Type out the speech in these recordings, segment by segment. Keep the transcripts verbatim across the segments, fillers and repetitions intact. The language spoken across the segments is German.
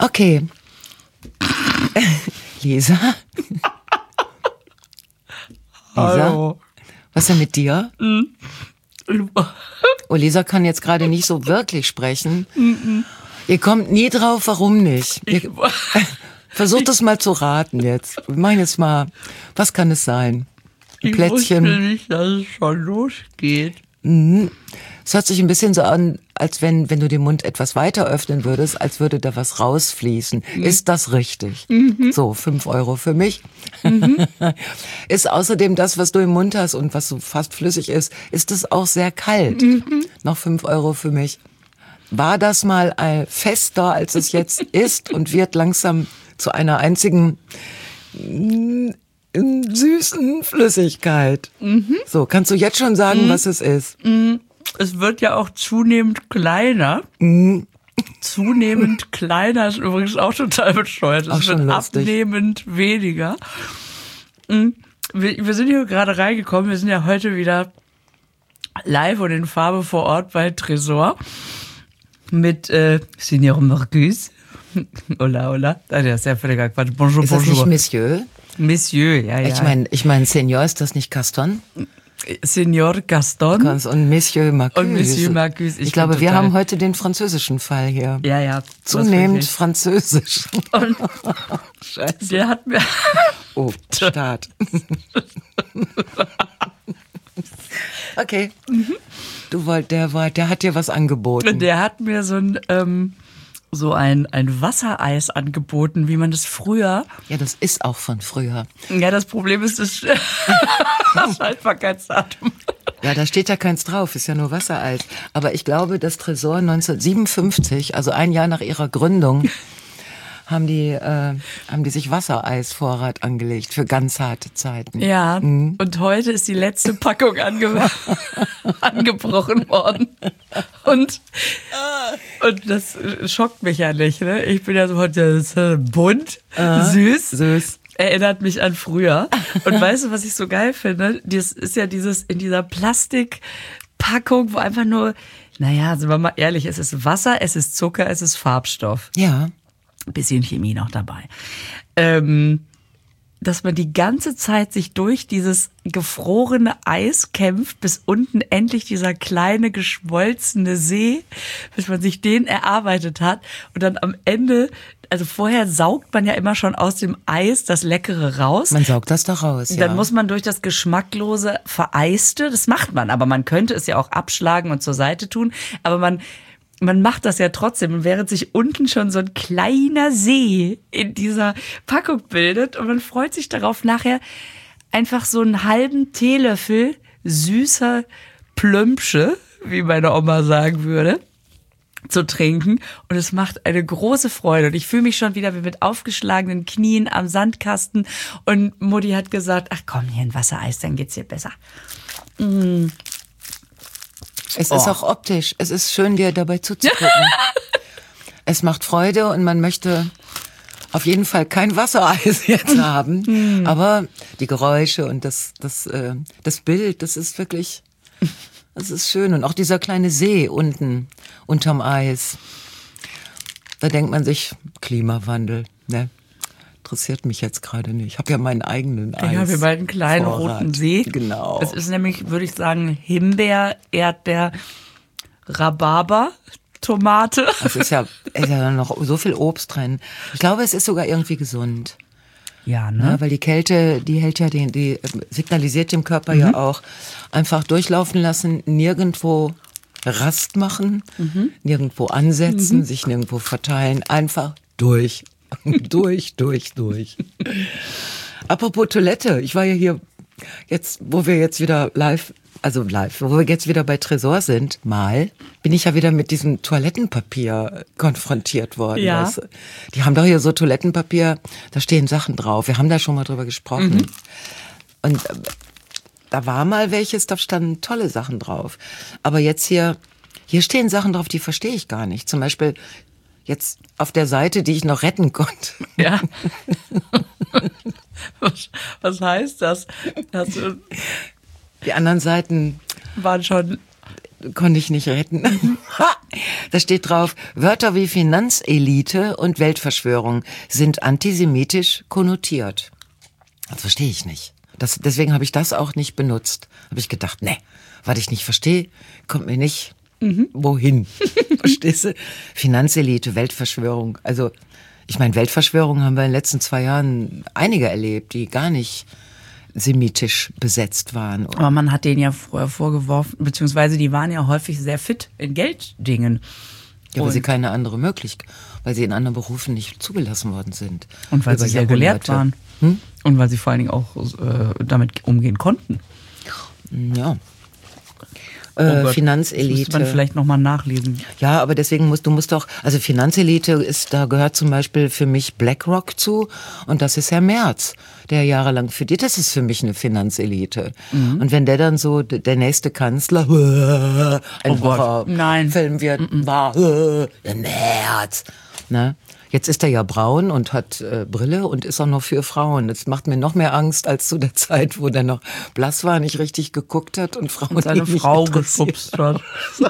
Okay. Lisa? Lisa? Hallo. Was ist denn mit dir? Mm. Oh, Lisa kann jetzt gerade nicht so wirklich sprechen. Mm-mm. Ihr kommt nie drauf, warum nicht. Ihr, versucht es mal zu raten jetzt. Wir machen jetzt mal, was kann es sein? Ein ich Plätzchen. wusste nicht, dass es schon losgeht. Mhm. Es hört sich ein bisschen so an, als wenn, wenn du den Mund etwas weiter öffnen würdest, als würde da was rausfließen. Mhm. Ist das richtig? Mhm. So, fünf Euro für mich. Mhm. Ist außerdem das, was du im Mund hast und was so fast flüssig ist, ist es auch sehr kalt. Mhm. Noch fünf Euro für mich. War das mal ein fester, als es jetzt ist und wird langsam zu einer einzigen mh, süßen Flüssigkeit? Mhm. So, kannst du jetzt schon sagen, mhm. was es ist? Mhm. Es wird ja auch zunehmend kleiner. Mhm. Zunehmend kleiner ist übrigens auch total bescheuert. Es wird abnehmend weniger. Mhm. Wir, wir sind hier gerade reingekommen. Wir sind ja heute wieder live und in Farbe vor Ort bei Tresor mit äh, Signor Marcus. Hola, hola. Ah, der ist ja völliger Quatsch. Bonjour, ist bonjour. Ist das nicht Monsieur? Monsieur, ja, ja. Ich meine, ich mein, Senior, ist das nicht Gaston? Signor Gaston. Und Monsieur Marcus. Und Monsieur Marcus. Ich, ich glaube, wir haben heute den französischen Fall hier. Ja, ja. Zunehmend französisch. Und Scheiße. Der hat mir... Oh, Start. Okay. Mhm. Du wollt, der war, der hat dir was angeboten. Der hat mir so ein... Ähm, so ein, ein Wassereis angeboten, wie man das früher... Ja, das ist auch von früher. Ja, das Problem ist das, das Haltbarkeitsdatum. Ja, da steht ja keins drauf, ist ja nur Wassereis. Aber ich glaube, das Tresor neunzehnhundertsiebenundfünfzig, also ein Jahr nach ihrer Gründung, haben die, äh, haben die sich Wassereisvorrat angelegt für ganz harte Zeiten. Ja, mhm. Und heute ist die letzte Packung ange angebrochen worden. Und, und das schockt mich ja nicht. Ne? Ich bin ja so heute bunt, uh, süß. Süß. Erinnert mich an früher. Und weißt du, was ich so geil finde? Das ist ja dieses in dieser Plastikpackung, wo einfach nur, naja, sind wir mal ehrlich, es ist Wasser, es ist Zucker, es ist Farbstoff. Ja. Ein bisschen Chemie noch dabei. Ähm, dass man die ganze Zeit sich durch dieses gefrorene Eis kämpft, bis unten endlich dieser kleine geschmolzene See, bis man sich den erarbeitet hat und dann am Ende, also vorher saugt man ja immer schon aus dem Eis das Leckere raus. Man saugt das doch raus, ja. Dann muss man durch das geschmacklose Vereiste, das macht man, aber man könnte es ja auch abschlagen und zur Seite tun, aber man Man macht das ja trotzdem, während sich unten schon so ein kleiner See in dieser Packung bildet und man freut sich darauf, nachher einfach so einen halben Teelöffel süßer Plömpsche, wie meine Oma sagen würde, zu trinken. Und es macht eine große Freude. Und ich fühle mich schon wieder wie mit aufgeschlagenen Knien am Sandkasten. Und Mutti hat gesagt, ach komm, hier ein Wassereis, dann geht's dir besser. Mm. Es ist oh. auch optisch. Es ist schön, dir dabei zuzugucken. Es macht Freude und man möchte auf jeden Fall kein Wassereis jetzt haben. Mm. Aber die Geräusche und das, das, äh, das Bild, das ist wirklich, das ist schön. Und auch dieser kleine See unten, unterm Eis. Da denkt man sich, Klimawandel, ne? Interessiert mich jetzt gerade nicht. Ich habe ja meinen eigenen Eis. Ja, wir beiden einen kleinen Vorrat. roten See. Genau. Es ist nämlich, würde ich sagen, Himbeer, Erdbeer, Rhabarber, Tomate. Es ist ja, ist ja noch so viel Obst drin. Ich glaube, es ist sogar irgendwie gesund. Ja, ne? Ja, weil die Kälte, die hält ja den, die signalisiert dem Körper mhm. ja auch, einfach durchlaufen lassen, nirgendwo Rast machen, mhm. nirgendwo ansetzen, mhm. sich nirgendwo verteilen, einfach durch. durch, durch, durch. Apropos Toilette, ich war ja hier jetzt, wo wir jetzt wieder live, also live, wo wir jetzt wieder bei Tresor sind, mal, bin ich ja wieder mit diesem Toilettenpapier konfrontiert worden. Ja. Weißt du? Die haben doch hier so Toilettenpapier, da stehen Sachen drauf. Wir haben da schon mal drüber gesprochen. Mhm. Und äh, da war mal welches, da standen tolle Sachen drauf. Aber jetzt hier, hier stehen Sachen drauf, die verstehe ich gar nicht. Zum Beispiel jetzt auf der Seite, die ich noch retten konnte. Ja. was, was heißt das? Hast du die anderen Seiten waren schon konnte ich nicht retten. Da steht drauf, Wörter wie Finanzelite und Weltverschwörung sind antisemitisch konnotiert. Das verstehe ich nicht. Das, deswegen habe ich das auch nicht benutzt. Habe ich gedacht, nee, was ich nicht verstehe, kommt mir nicht mhm. wohin. Verstehst du? Finanzelite, Weltverschwörung. Also, ich meine, Weltverschwörung haben wir in den letzten zwei Jahren einige erlebt, die gar nicht semitisch besetzt waren. Aber man hat denen ja vorher vorgeworfen, beziehungsweise die waren ja häufig sehr fit in Gelddingen. Ja, weil sie keine andere Möglichkeit, weil sie in anderen Berufen nicht zugelassen worden sind. Und weil sie sehr gelehrt waren. Hm? Und weil sie vor allen Dingen auch äh, damit umgehen konnten. Ja. Oh äh, Gott, Finanzelite. Das müsste man vielleicht nochmal nachlesen. Ja, aber deswegen musst du musst doch, also Finanzelite ist, da gehört zum Beispiel für mich BlackRock zu und das ist Herr Merz, der jahrelang für die, das ist für mich eine Finanzelite. Mhm. Und wenn der dann so der nächste Kanzler ein oh Horrorfilm wird, mhm. war der Merz, ne? Jetzt ist er ja braun und hat äh, Brille und ist auch noch für Frauen. Das macht mir noch mehr Angst als zu der Zeit, wo der noch blass war, nicht richtig geguckt hat und Frauen und seine Frau geschubst hat.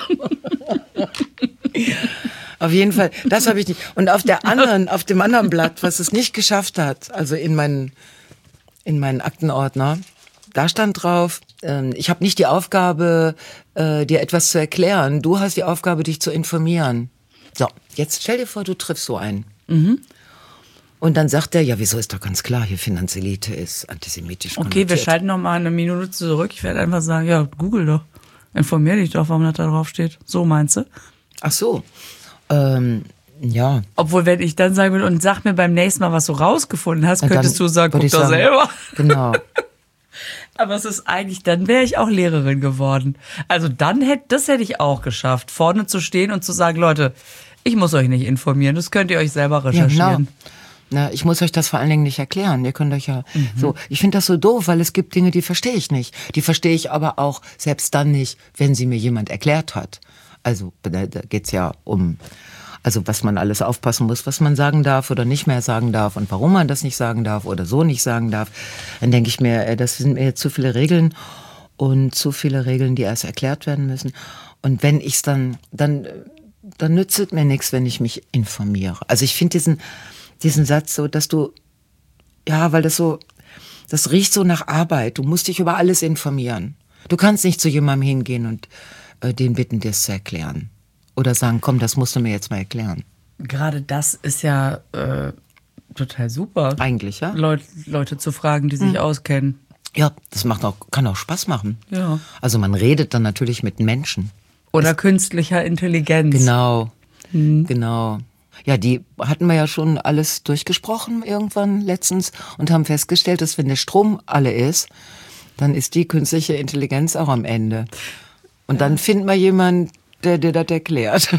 Auf jeden Fall, das habe ich nicht. Und auf der anderen, auf dem anderen Blatt, was es nicht geschafft hat, also in meinen in meinen Aktenordner, da stand drauf, äh, ich habe nicht die Aufgabe, äh, dir etwas zu erklären. Du hast die Aufgabe, dich zu informieren. So, jetzt stell dir vor, du triffst so einen. Mhm. Und dann sagt er, ja, wieso ist doch ganz klar, hier Finanzelite ist antisemitisch konnotiert. Okay, wir schalten noch mal eine Minute zurück. Ich werde einfach sagen, ja, google doch. Informier dich doch, warum das da drauf steht. So meinst du? Ach so, ähm, ja. Obwohl, wenn ich dann sagen will, und sag mir beim nächsten Mal, was du rausgefunden hast, und könntest du sagen, guck doch selber. Genau. Aber es ist eigentlich, dann wäre ich auch Lehrerin geworden. Also dann hätte, das hätte ich auch geschafft, vorne zu stehen und zu sagen, Leute, ich muss euch nicht informieren, das könnt ihr euch selber recherchieren. Ja, genau. Na, ich muss euch das vor allen Dingen nicht erklären. Ihr könnt euch ja mhm. so. Ich finde das so doof, weil es gibt Dinge, die verstehe ich nicht. Die verstehe ich aber auch selbst dann nicht, wenn sie mir jemand erklärt hat. Also da, da geht's ja um, also was man alles aufpassen muss, was man sagen darf oder nicht mehr sagen darf und warum man das nicht sagen darf oder so nicht sagen darf. Dann denke ich mir, das sind mir jetzt zu viele Regeln und zu viele Regeln, die erst erklärt werden müssen. Und wenn ich's dann, dann, dann nützt es mir nichts, wenn ich mich informiere. Also ich finde diesen, diesen Satz so, dass du, ja, weil das so, das riecht so nach Arbeit. Du musst dich über alles informieren. Du kannst nicht zu jemandem hingehen und äh, den bitten, dir es zu erklären. Oder sagen, komm, das musst du mir jetzt mal erklären. Gerade das ist ja äh, total super. Eigentlich, ja. Leut, Leute zu fragen, die sich hm. auskennen. Ja, das macht auch, kann auch Spaß machen. Ja. Also man redet dann natürlich mit Menschen. Oder es, künstlicher Intelligenz. Genau, hm. genau. Ja, die hatten wir ja schon alles durchgesprochen irgendwann letztens und haben festgestellt, dass wenn der Strom alle ist, dann ist die künstliche Intelligenz auch am Ende. Und dann finden wir jemanden, der dir das erklärt.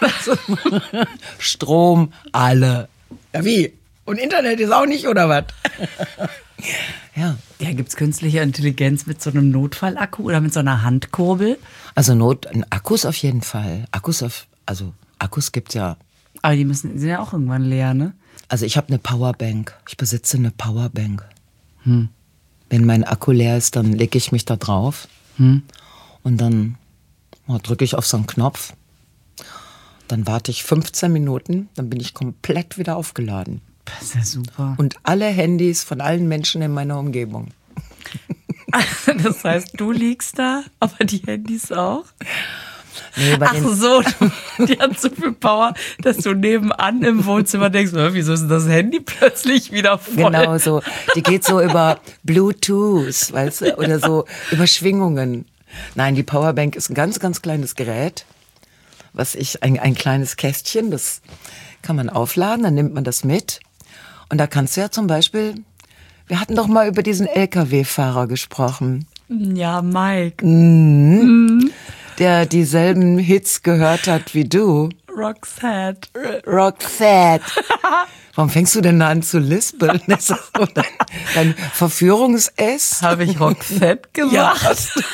Strom, alle. Ja, wie? Und Internet ist auch nicht, oder was? Ja. Ja, gibt's künstliche Intelligenz mit so einem Notfallakku oder mit so einer Handkurbel? Also Not, Akkus auf jeden Fall. Akkus auf, also Akkus gibt's ja. Aber die müssen, sind ja auch irgendwann leer, ne? Also ich habe eine Powerbank. Ich besitze eine Powerbank. Hm. Wenn mein Akku leer ist, dann lege ich mich da drauf. Hm. Und dann oh, drücke ich auf so einen Knopf. Dann warte ich fünfzehn Minuten, dann bin ich komplett wieder aufgeladen. Das ist ja super. Und alle Handys von allen Menschen in meiner Umgebung. Das heißt, du liegst da, aber die Handys auch? Nee, Ach so, die hat so viel Power, dass du nebenan im Wohnzimmer denkst, wieso ist denn das Handy plötzlich wieder voll? Genau so. Die geht so über Bluetooth, weißt du, oder so über Schwingungen. Nein, die Powerbank ist ein ganz, ganz kleines Gerät, was ich, ein, ein kleines Kästchen, das kann man aufladen, dann nimmt man das mit. Und da kannst du ja zum Beispiel, wir hatten doch mal über diesen L K W-Fahrer gesprochen. Ja, Mike. Mhm. Mhm. Der dieselben Hits gehört hat wie du. Roxette. Roxette. Warum fängst du denn da an zu lispeln? Das ist so dein, dein Verführungs-S? Habe ich Roxette gesagt? Ja.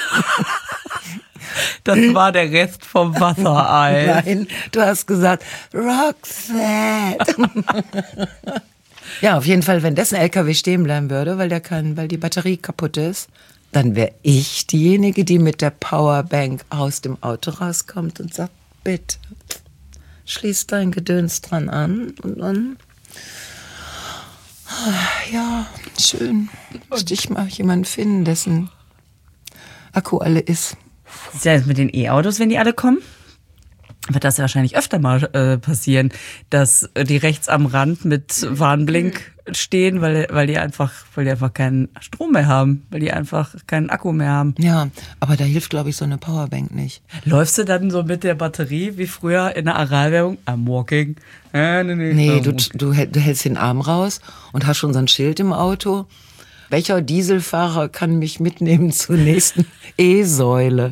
Das war der Rest vom Wassereis. Nein, du hast gesagt Roxette. Ja, auf jeden Fall, wenn dessen L K W stehen bleiben würde, weil der kann, weil die Batterie kaputt ist, dann wäre ich diejenige, die mit der Powerbank aus dem Auto rauskommt und sagt, bitte, schließ dein Gedöns dran an und dann, ja, schön, müsste ich mal jemanden finden, dessen Akku alle ist. Das ist ja jetzt mit den E-Autos, wenn die alle kommen, wird das ja wahrscheinlich öfter mal äh, passieren, dass die rechts am Rand mit Warnblink stehen, weil, weil die einfach, weil die einfach keinen Strom mehr haben, weil die einfach keinen Akku mehr haben. Ja, aber da hilft, glaube ich, so eine Powerbank nicht. Läufst du dann so mit der Batterie wie früher in der Aralwerbung? I'm walking. Äh, nee, nee, nee I'm du, walking. du, du hältst den Arm raus und hast schon so ein Schild im Auto. Welcher Dieselfahrer kann mich mitnehmen zur nächsten E-Säule?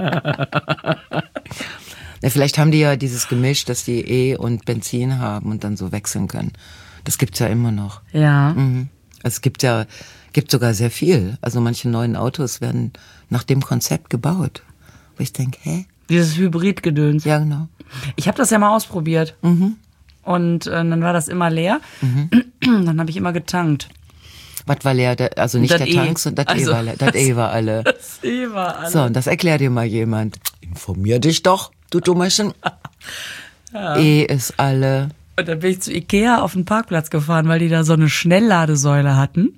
Ja, vielleicht haben die ja dieses Gemisch, dass die E- und Benzin haben und dann so wechseln können. Das gibt's ja immer noch. Ja. Mhm. Es gibt ja, gibt sogar sehr viel. Also manche neuen Autos werden nach dem Konzept gebaut. Wo ich denke, hä? Dieses Hybridgedöns. Ja, genau. Ich habe das ja mal ausprobiert. Mhm. Und äh, dann war das immer leer. Mhm. Dann habe ich immer getankt. Was war leer? Der- Also nicht Das der E. Tank, sondern das Also, E war leer. Das E war alle. Das E war alles. So, und das erklärt dir mal jemand. Informier dich doch, du Dummerchen. Ja. E ist alle. Und dann bin ich zu Ikea auf den Parkplatz gefahren, weil die da so eine Schnellladesäule hatten.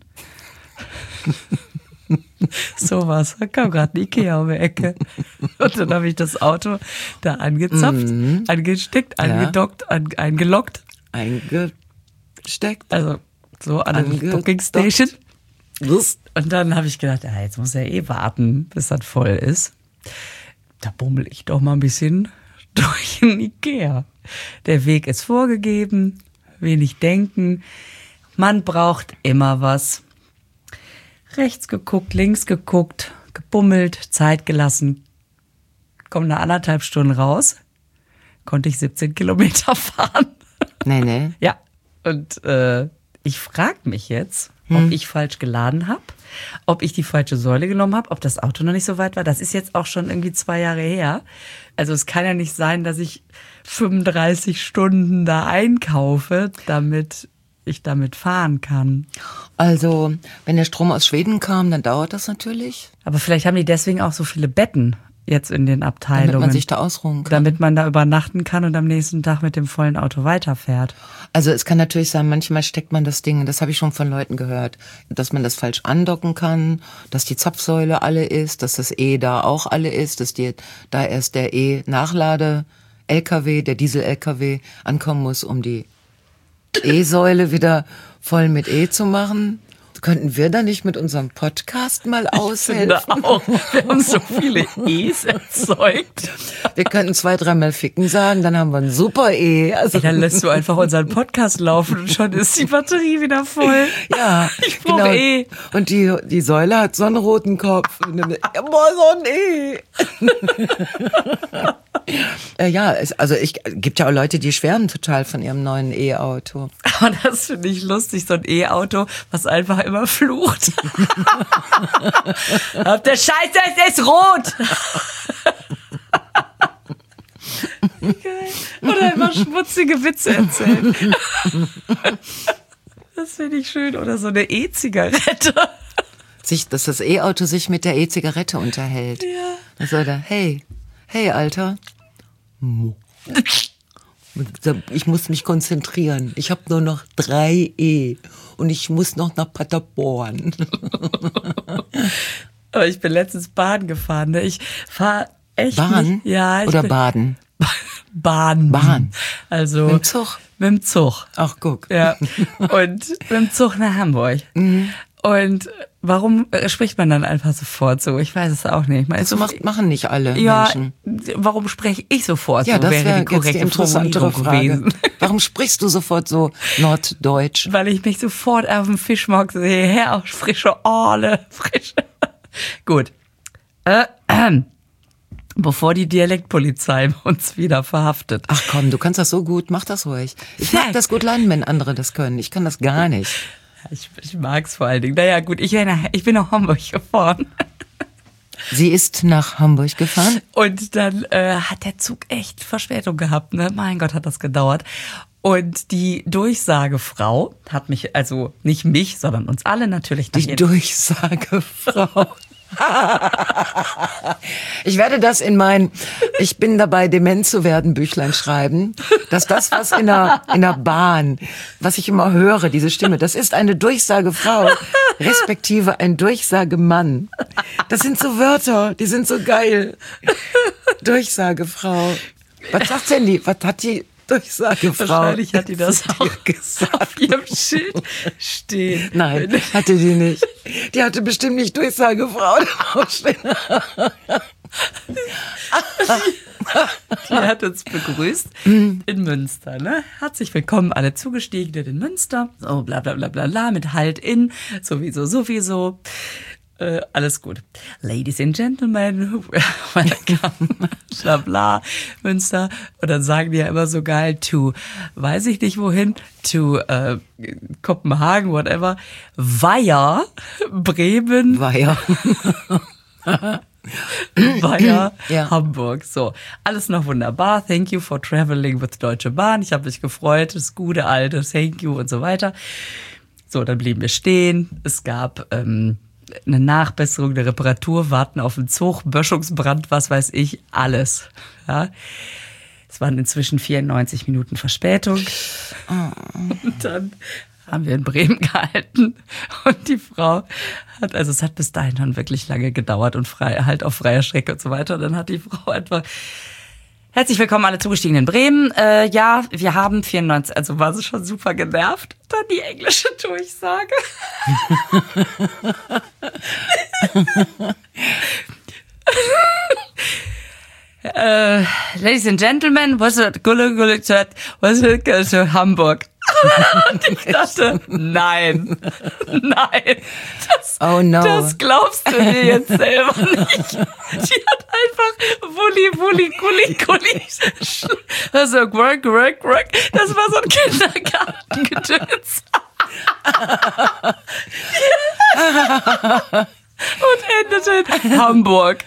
Sowas. Da kam gerade ein Ikea um die Ecke. Und dann habe ich das Auto da angezapft, Mhm. angesteckt, angedockt, an, eingeloggt. Eingesteckt. Also so an der Angedockt. Dockingstation. Das. Und dann habe ich gedacht, ja, jetzt muss er eh warten, bis das voll ist. Da bummel ich doch mal ein bisschen durch den Ikea. Der Weg ist vorgegeben, wenig denken. Man braucht immer was. Rechts geguckt, links geguckt, gebummelt, Zeit gelassen. Komm nach anderthalb Stunden raus, konnte ich siebzehn Kilometer fahren. Nee, nee. Ja, und äh, ich frage mich jetzt, ob Hm. ich falsch geladen habe, ob ich die falsche Säule genommen habe, ob das Auto noch nicht so weit war. Das ist jetzt auch schon irgendwie zwei Jahre her. Also es kann ja nicht sein, dass ich fünfunddreißig Stunden da einkaufe, damit ich damit fahren kann. Also, wenn der Strom aus Schweden kam, dann dauert das natürlich, Aber vielleicht haben die deswegen auch so viele Betten jetzt in den Abteilungen. damit man sich da ausruhen kann. damit man da übernachten kann und am nächsten Tag mit dem vollen Auto weiterfährt. Also es kann natürlich sein, manchmal steckt man das Ding, das habe ich schon von Leuten gehört, dass man das falsch andocken kann, dass die Zapfsäule alle ist, dass das E da auch alle ist, dass die, da erst der E-Nachlade-L K W, der Diesel-L K W ankommen muss, um die E-Säule wieder voll mit E zu machen. Könnten wir da nicht mit unserem Podcast mal aushelfen? Ich finde auch, wir haben so viele E's erzeugt. Wir könnten zwei, dreimal ficken sagen, dann haben wir ein super E. Also, Dann lässt du einfach unseren Podcast laufen und schon ist die Batterie wieder voll. ja, Ich brauch E. Und die, die Säule hat so einen roten Kopf. Boah, so ein E. äh, ja, es, also ich gibt ja auch Leute, die schwärmen total von ihrem neuen E-Auto. Aber das finde ich lustig, so ein E-Auto, was einfach immer flucht. Auf der Scheiße, es ist rot! Geil. Oder immer schmutzige Witze erzählen. Das finde ich schön. Oder so eine E-Zigarette. Sich, dass das E-Auto sich mit der E-Zigarette unterhält. Ja. Dann sagt er, hey, hey, Alter. Ich muss mich konzentrieren. Ich habe nur noch drei E und ich muss noch nach Paderborn. Aber ich bin letztens Bahn gefahren. Ne? Ich fahre echt Bahn? nicht. Ja, ich Oder bin, Baden? Bahn. Bahn. Also Mit dem Zug? Mit dem Zug. Ach, guck. Ja. Und mit dem Zug nach Hamburg. Mhm. Und warum äh, spricht man dann einfach sofort so? Ich weiß es auch nicht. Man ist So macht, machen nicht alle ja, Menschen. warum spreche ich sofort Ja, so? das Wäre wäre die jetzt die korrekte interessantere Formulierung Frage. gewesen. Warum sprichst du sofort so norddeutsch? Weil ich mich sofort auf dem Fischmarkt sehe. Her, frische Aale, frische. Gut. Äh, äh. Bevor die Dialektpolizei uns wieder verhaftet. Ach komm, du kannst das so gut, mach das ruhig. Ich mag das gut lernen, wenn andere das können. Ich kann das gar nicht. Ich, ich mag's vor allen Dingen. Naja, gut, ich, bin nach- ich bin nach Hamburg gefahren. Sie ist nach Hamburg gefahren. Und dann äh, hat der Zug echt Verspätung gehabt. Ne? Mein Gott, hat das gedauert. Und die Durchsagefrau hat mich, also nicht mich, sondern uns alle natürlich nach Die ihr- Durchsagefrau. Ich werde das in mein, ich bin dabei, dement zu werden, Büchlein schreiben, dass das, was in der, in der Bahn, was ich immer höre, diese Stimme, das ist eine Durchsagefrau, respektive ein Durchsagemann. Das sind so Wörter, die sind so geil. Durchsagefrau. Was sagt denn die? Was hat die Durchsagefrau? Wahrscheinlich hat die das auch gesagt. Auf ihrem Schild stehen. Nein, hatte die nicht. Die hatte bestimmt nicht Durchsagefrau draufstehen. Die hat uns begrüßt in Münster. Ne? Herzlich willkommen, alle Zugestiegenen in Münster. So, bla bla bla bla bla, mit Halt in, sowieso, sowieso. Äh, alles gut. Ladies and Gentlemen, welcome, bla bla, Münster. Und dann sagen die ja immer so geil, to, weiß ich nicht wohin, to äh, Kopenhagen, whatever, via Bremen, Weiher. via Ja. Hamburg. So, alles noch wunderbar. Thank you for traveling with Deutsche Bahn. Ich habe mich gefreut. Das gute alte Thank you und so weiter. So, dann blieben wir stehen. Es gab ähm, eine Nachbesserung, eine Reparatur, warten auf den Zug, Böschungsbrand, was weiß ich, alles. Ja. Es waren inzwischen vierundneunzig Minuten Verspätung. Und dann haben wir in Bremen gehalten und die Frau hat, also es hat bis dahin schon wirklich lange gedauert und frei, halt auf freier Strecke und so weiter. Und dann hat die Frau einfach, herzlich willkommen alle Zugestiegenen in Bremen. Äh, ja, wir haben vierundneunzig, also war sie schon super genervt. Dann die englische Durchsage. äh, Ladies and Gentlemen, was it, gulle, gulle, was it, to Hamburg. Und ich dachte, nein, nein, das, Oh no. das glaubst du dir jetzt selber nicht. Die hat einfach Wulli, Wulli, Gulli, Gulli. Also, work, work, work. Das war so ein Kindergartengedöns. Und endete in Hamburg.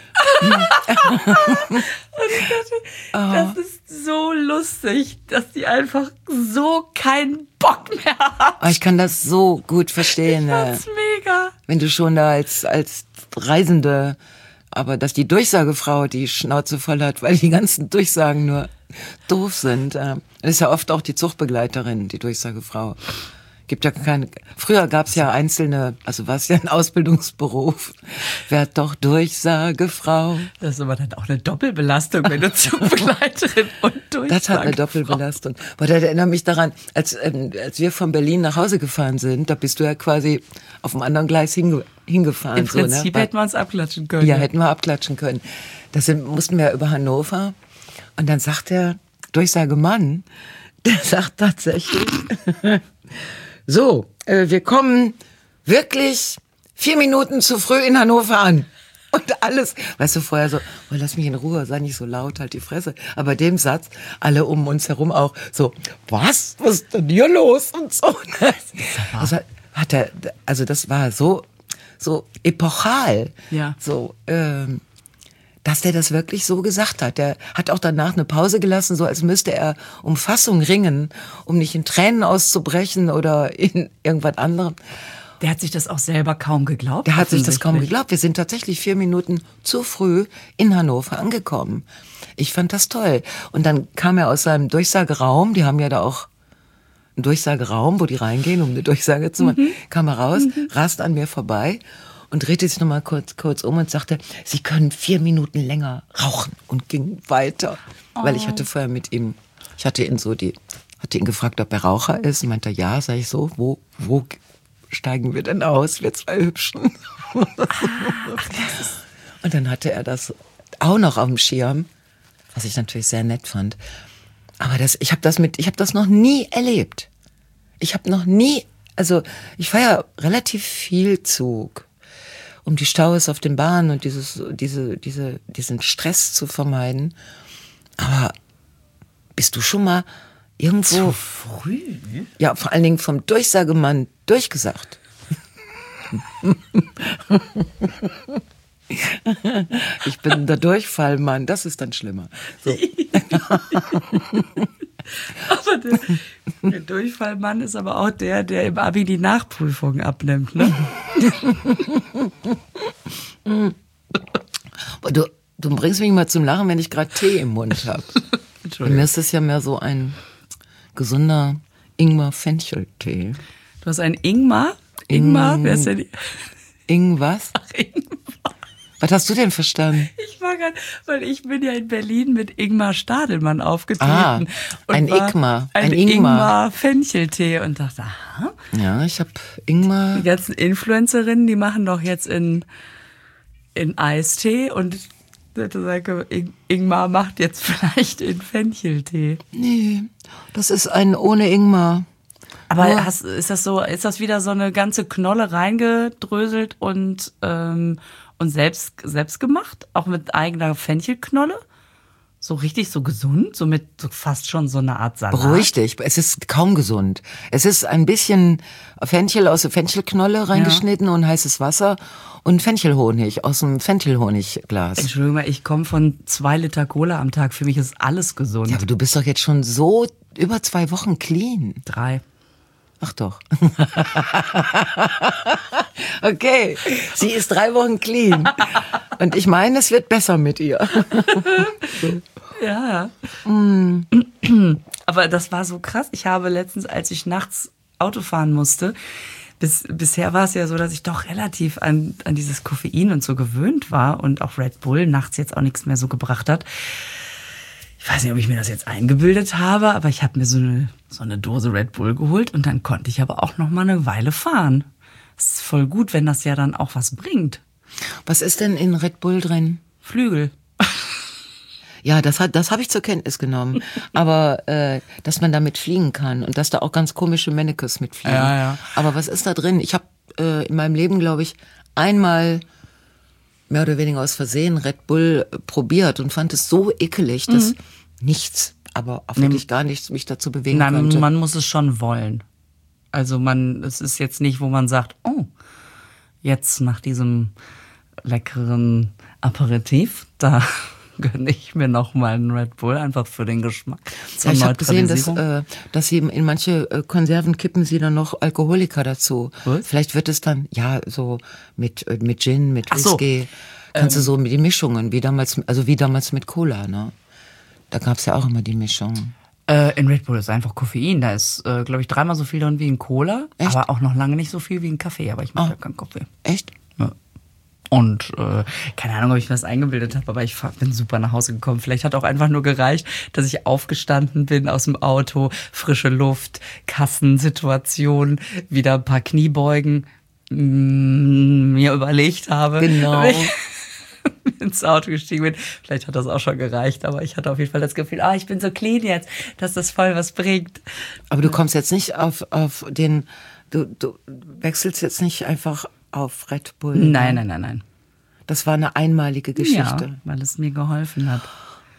Und ich dachte, das ist so lustig, dass die einfach so keinen Bock mehr hat. Aber ich kann das so gut verstehen. Das ist mega. Wenn du schon da als, als Reisende, aber dass die Durchsagefrau die Schnauze voll hat, weil die ganzen Durchsagen nur doof sind. äh, Das ist ja oft auch die Zuchtbegleiterin, die Durchsagefrau. Gibt ja keine, früher gab's ja einzelne, also war es ja ein Ausbildungsberuf. Werd doch Durchsagefrau. Das ist aber dann auch eine Doppelbelastung, wenn du Zugbegleiterin und Durchsagefrau. Das hat eine Doppelbelastung. Aber das erinnert mich daran, als, ähm, als wir von Berlin nach Hause gefahren sind, da bist du ja quasi auf dem anderen Gleis hinge hingefahren. Im Prinzip so, ne? hätten wir uns abklatschen können. Ja, hätten wir abklatschen können. Da sind, mussten wir über Hannover. Und dann sagt der Durchsagemann, der sagt tatsächlich, so, äh, wir kommen wirklich vier Minuten zu früh in Hannover an. Und alles, weißt du, vorher so, oh, lass mich in Ruhe, sei nicht so laut, halt die Fresse. Aber dem Satz, alle um uns herum auch so, was? Was ist denn hier los? Und so. Also hat er, also das war so, so epochal. Ja. So, ähm, dass der das wirklich so gesagt hat. Der hat auch danach eine Pause gelassen, so als müsste er um Fassung ringen, um nicht in Tränen auszubrechen oder in irgendwas anderem. Der hat sich das auch selber kaum geglaubt. Der hat sich das kaum offensichtlich. geglaubt. Wir sind tatsächlich vier Minuten zu früh in Hannover angekommen. Ich fand das toll. Und dann kam er aus seinem Durchsageraum, die haben ja da auch einen Durchsageraum, wo die reingehen, um eine Durchsage zu machen, mhm. kam er raus, mhm. rast an mir vorbei und drehte sich nochmal kurz, kurz um und sagte, Sie können vier Minuten länger rauchen, und ging weiter. Oh. Weil ich hatte vorher mit ihm, ich hatte ihn so die, hatte ihn gefragt, ob er Raucher ist, und meinte, ja, sag ich so, wo, wo steigen wir denn aus, wir zwei Hübschen? Und dann hatte er das auch noch auf dem Schirm, was ich natürlich sehr nett fand. Aber das, ich habe das mit, ich habe das noch nie erlebt. Ich habe noch nie, also ich fahre ja relativ viel Zug, um die Staus auf den Bahnen und dieses, diese, diese, diesen Stress zu vermeiden. Aber bist du schon mal irgendwo zu früh? Ja, vor allen Dingen vom Durchsagemann durchgesagt. Ich bin der Durchfallmann, das ist dann schlimmer. So. Aber der, der Durchfallmann ist aber auch der, der im Abi die Nachprüfung abnimmt, ne? Du, du bringst mich mal zum Lachen, wenn ich gerade Tee im Mund habe. Mir ist das ja mehr so ein gesunder Ingwer-Fenchel-Tee. Du hast einen Ingmar? Ingmar? Ing- Wer ist denn die? Ing was? Ach, Ingmar. Was hast du denn verstanden? Ich war gerade, weil ich bin ja in Berlin mit Ingmar Stadelmann aufgetreten. Ah, und ein war Igmar, Ein, ein Ingmar. Ingmar-Fencheltee und dachte, aha. Ja, ich habe Ingmar. Die ganzen Influencerinnen, die machen doch jetzt in, in Eistee und der sage, Ingmar macht jetzt vielleicht in Fencheltee. Nee, das ist ein ohne Ingmar. Aber Nur- hast, ist das so, ist das wieder so eine ganze Knolle reingedröselt und, ähm, und selbst, selbst gemacht? Auch mit eigener Fenchelknolle? So richtig so gesund? So mit so fast schon so eine Art Salat? Beruhig dich, es ist kaum gesund. Es ist ein bisschen Fenchel aus der Fenchelknolle reingeschnitten und heißes Wasser und Fenchelhonig aus dem Fenchelhonigglas. Entschuldigung mal, ich komme von zwei Liter Cola am Tag. Für mich ist alles gesund. Ja, aber du bist doch jetzt schon so über zwei Wochen clean. Drei. Ach doch. Okay, sie ist drei Wochen clean. Und ich meine, es wird besser mit ihr. Ja. Aber das war so krass. Ich habe letztens, als ich nachts Auto fahren musste, bis, bisher war es ja so, dass ich doch relativ an, an dieses Koffein und so gewöhnt war und auch Red Bull nachts jetzt auch nichts mehr so gebracht hat. Ich weiß nicht, ob ich mir das jetzt eingebildet habe, aber ich habe mir so eine, so eine Dose Red Bull geholt und dann konnte ich aber auch noch mal eine Weile fahren. Das ist voll gut, wenn das ja dann auch was bringt. Was ist denn in Red Bull drin? Flügel. Ja, das hat, das habe ich zur Kenntnis genommen. Aber äh, dass man damit fliegen kann und dass da auch ganz komische Mannekes mitfliegen. Ja, ja. Aber was ist da drin? Ich habe äh, in meinem Leben, glaube ich, einmal mehr oder weniger aus Versehen Red Bull äh, probiert und fand es so ekelig, dass Mhm. nichts, aber auch wirklich gar nichts mich dazu bewegen Nein, könnte. man muss es schon wollen. Also man, es ist jetzt nicht, wo man sagt, oh, jetzt nach diesem leckeren Aperitif, da gönne ich mir noch mal einen Red Bull, einfach für den Geschmack. Ja, ich habe gesehen, dass, Neutralisierung. äh, dass sie in manche äh, Konserven kippen sie dann noch Alkoholiker dazu. Was? Vielleicht wird es dann, ja, so mit, äh, mit Gin, mit Ach so. Whisky. Kannst du so mit die Mischungen, wie damals, also wie damals mit Cola, ne? Da gab's ja auch immer die Mischung. Äh, in Red Bull ist einfach Koffein. Da ist, äh, glaube ich, dreimal so viel drin wie in Cola. Echt? Aber auch noch lange nicht so viel wie in Kaffee. Aber ich mag Ah. ja keinen Kaffee. Echt? Ja. Und äh, keine Ahnung, ob ich mir das eingebildet habe, aber ich fahr- bin super nach Hause gekommen. Vielleicht hat auch einfach nur gereicht, dass ich aufgestanden bin aus dem Auto, frische Luft, Kassensituation, wieder ein paar Kniebeugen, mm, mir überlegt habe. Genau. wenn ich ins Auto gestiegen bin. Vielleicht hat das auch schon gereicht, aber ich hatte auf jeden Fall das Gefühl, ah, ich bin so clean jetzt, dass das voll was bringt. Aber du kommst jetzt nicht auf, auf den, du, du wechselst jetzt nicht einfach auf Red Bull. Nein, nein, nein, nein. Das war eine einmalige Geschichte. Ja, weil es mir geholfen hat.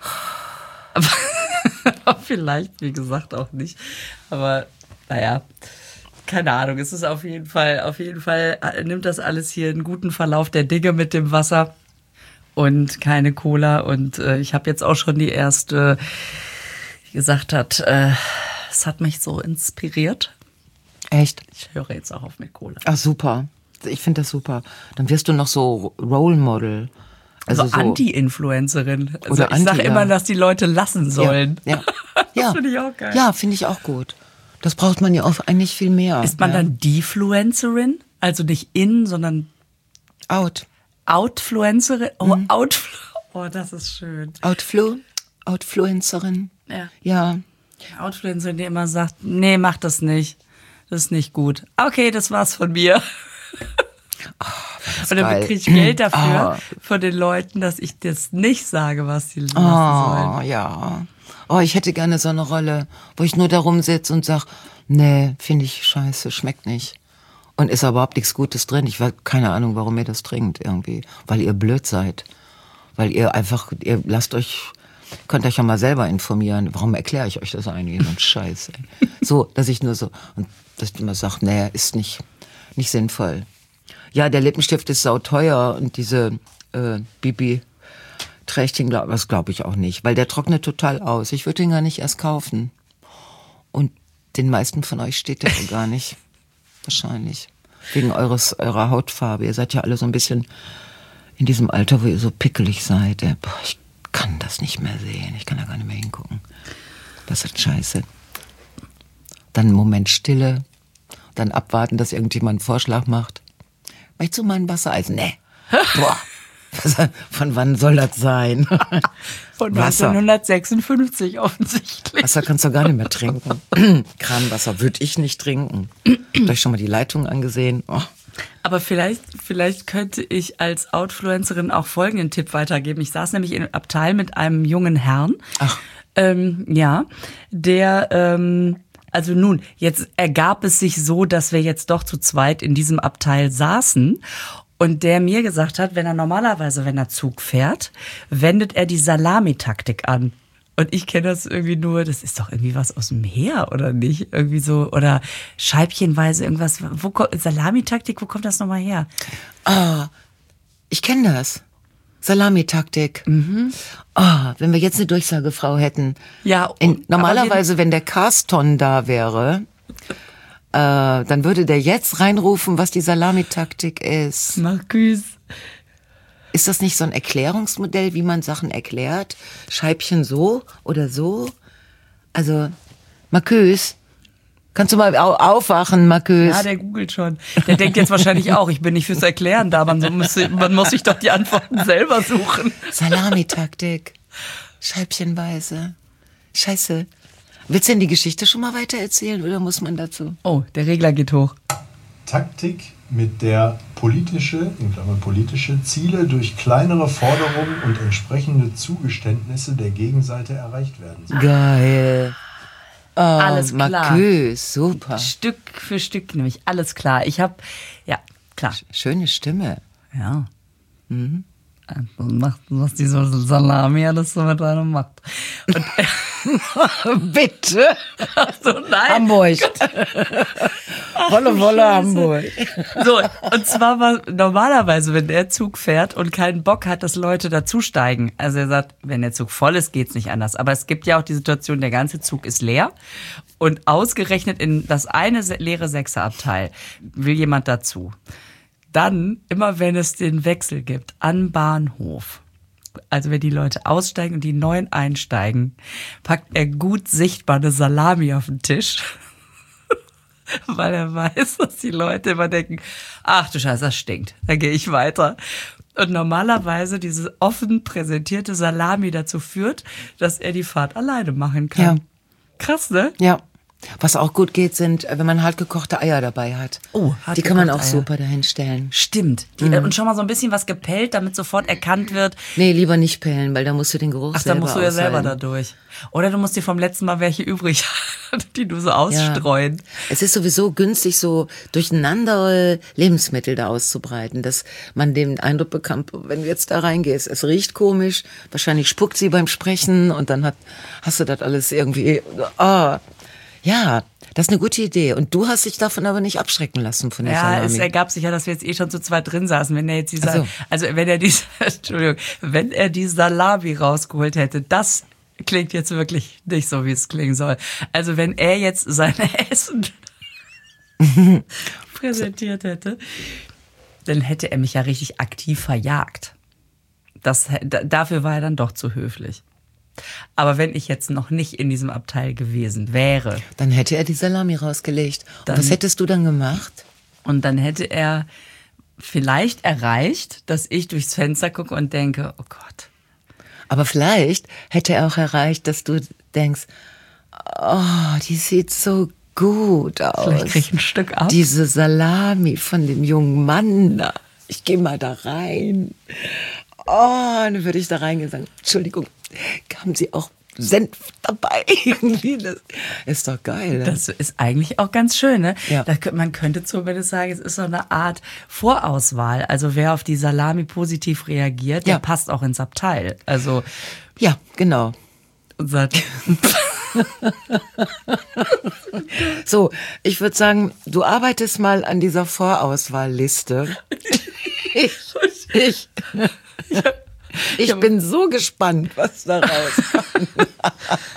Aber vielleicht, wie gesagt, auch nicht. Aber naja, keine Ahnung. Es ist auf jeden Fall, auf jeden Fall nimmt das alles hier einen guten Verlauf der Dinge mit dem Wasser und keine Cola. Und äh, ich habe jetzt auch schon die erste, die gesagt hat, äh, es hat mich so inspiriert. Echt? Ich höre jetzt auch auf mit Cola. Ach, super. Ich finde das super. Dann wirst du noch so Role Model. Also, Also so Anti-Influencerin. Also Oder ich sage Anti, immer, ja. dass die Leute lassen sollen. Ja, ja. ja. finde ich auch geil. Ja, finde ich auch gut. Das braucht man ja auch eigentlich viel mehr. Ist man ja. dann Defluencerin? Also nicht in, sondern Out. Outfluencerin? Oh, Outflu oh, das ist schön. Outflu? Outfluencerin? Ja. Ja. Outfluencerin, die immer sagt, nee, mach das nicht. Das ist nicht gut. Okay, das war's von mir. Und dann geil. kriege ich Geld dafür Ah. von den Leuten, dass ich das nicht sage, was sie lassen Oh, sollen. ja. Oh, ich hätte gerne so eine Rolle, wo ich nur da rumsitze und sag, nee, finde ich scheiße, schmeckt nicht. Und ist überhaupt nichts Gutes drin. Ich weiß keine Ahnung, warum ihr das trinkt irgendwie. Weil ihr blöd seid. Weil ihr einfach, ihr lasst euch, könnt euch ja mal selber informieren. Warum erkläre ich euch das eigentlich? So ein Scheiß, ey. So, dass ich nur so, und dass ich immer sage, nee, ist nicht, nicht sinnvoll. Ja, der Lippenstift ist sauteuer und diese äh, Bibi trägt ihn, glaub, das glaube ich auch nicht, weil der trocknet total aus. Ich würde ihn gar nicht erst kaufen. Und den meisten von euch steht der gar nicht. Wahrscheinlich. Wegen eures, eurer Hautfarbe. Ihr seid ja alle so ein bisschen in diesem Alter, wo ihr so pickelig seid. Boah, ich kann das nicht mehr sehen. Ich kann da gar nicht mehr hingucken. Das ist scheiße. Dann einen Moment Stille. Dann abwarten, dass irgendjemand einen Vorschlag macht. Möchtest du mal ein Wassereis? Nee. Boah. Von wann soll das sein? Von neunzehnhundertsechsundfünfzig offensichtlich. Wasser kannst du gar nicht mehr trinken. Kranwasser würde ich nicht trinken. Habt euch schon mal die Leitung angesehen? Oh. Aber vielleicht, vielleicht könnte ich als Outfluencerin auch folgenden Tipp weitergeben. Ich saß nämlich im Abteil mit einem jungen Herrn. Ach. Ähm, ja, der... Ähm, Also nun, jetzt ergab es sich so, dass wir jetzt doch zu zweit in diesem Abteil saßen und der mir gesagt hat, wenn er normalerweise, wenn er Zug fährt, wendet er die Salamitaktik an. Und ich kenne das irgendwie nur, das ist doch irgendwie was aus dem Heer, oder nicht? Irgendwie so, oder scheibchenweise irgendwas. Wo kommt, Salamitaktik, wo kommt das nochmal her? Ah, ich kenne das. Salamitaktik. Mhm. Oh, wenn wir jetzt eine Durchsagefrau hätten. Ja. In, normalerweise, wenn der Carston da wäre, äh, dann würde der jetzt reinrufen, was die Salamitaktik ist. Marcus. Ist das nicht so ein Erklärungsmodell, wie man Sachen erklärt? Scheibchen so oder so? Also, Marcus, kannst du mal au- aufwachen, Marcus? Ja, der googelt schon. Der denkt jetzt wahrscheinlich auch, ich bin nicht fürs Erklären da. Man muss, man muss sich doch die Antworten selber suchen. Salamitaktik. Scheibchenweise. Scheiße. Willst du denn die Geschichte schon mal weiter erzählen oder muss man dazu? Oh, der Regler geht hoch. Taktik, mit der politische, in Klammern politische Ziele durch kleinere Forderungen und entsprechende Zugeständnisse der Gegenseite erreicht werden sollen. Geil. Oh, Alles klar. Marcus, super. Stück für Stück nämlich, alles klar. Ich habe, ja, klar. Schöne Stimme. Ja. Mhm. Macht, was die so Salami alles so mit einem macht. Und Bitte. so, nein. Hamburg. Wolle, Wolle, Hamburg. So, und zwar war normalerweise, wenn der Zug fährt und keinen Bock hat, dass Leute dazusteigen. Also er sagt, wenn der Zug voll ist, geht's nicht anders. Aber es gibt ja auch die Situation, der ganze Zug ist leer. Und ausgerechnet in das eine leere Sechserabteil will jemand dazu. Dann, immer wenn es den Wechsel gibt, an Bahnhof, also wenn die Leute aussteigen und die Neuen einsteigen, packt er gut sichtbar eine Salami auf den Tisch, weil er weiß, dass die Leute immer denken, ach du Scheiße, das stinkt, dann gehe ich weiter. Und normalerweise diese offen präsentierte Salami dazu führt, dass er die Fahrt alleine machen kann. Ja. Krass, ne? Ja. Was auch gut geht, sind, wenn man hart gekochte Eier dabei hat. Oh, hart die kann man auch gekochte Eier. super dahin stellen. Stimmt. Die, mhm. Und schon mal so ein bisschen was gepellt, damit sofort erkannt wird. Nee, lieber nicht pellen, weil da musst du den Geruch Ach, selber da musst du ja aushalten. selber da durch. Oder du musst dir vom letzten Mal welche übrig haben, die du so ausstreuen. Ja. Es ist sowieso günstig, so durcheinander Lebensmittel da auszubreiten, dass man den Eindruck bekommt, wenn du jetzt da reingehst, es riecht komisch, wahrscheinlich spuckt sie beim Sprechen und dann hat, hast du das alles irgendwie, ah, oh, ja, das ist eine gute Idee. Und du hast dich davon aber nicht abschrecken lassen von der ja, Salami. Es ergab sich ja, dass wir jetzt eh schon zu zweit drin saßen. Wenn er jetzt die, Ach so. also wenn er die, Entschuldigung, wenn er die Salami rausgeholt hätte, das klingt jetzt wirklich nicht so, wie es klingen soll. Also wenn er jetzt sein Essen präsentiert hätte, dann hätte er mich ja richtig aktiv verjagt. Das, d- dafür war er dann doch zu höflich. Aber wenn ich jetzt noch nicht in diesem Abteil gewesen wäre. Dann hätte er die Salami rausgelegt. Und Dann- was hättest du dann gemacht? Und dann hätte er vielleicht erreicht, dass ich durchs Fenster gucke und denke, oh Gott. Aber vielleicht hätte er auch erreicht, dass du denkst, oh, die sieht so gut aus. Vielleicht krieg ich ein Stück ab. Diese Salami von dem jungen Mann da. Ich gehe mal da rein. Oh, dann würde ich da reingehen und sagen, Entschuldigung, haben Sie auch Senf dabei? Irgendwie, das ist doch geil. Ne? Das ist eigentlich auch ganz schön, ne? Ja. Da, kö- man könnte zumindest sagen, es ist so eine Art Vorauswahl. Also wer auf die Salami positiv reagiert, der Ja. passt auch ins Abteil. Also Ja, genau. sagt, So, ich würde sagen, du arbeitest mal an dieser Vorauswahlliste. Ich, ich, ich bin so gespannt, was da rauskommt.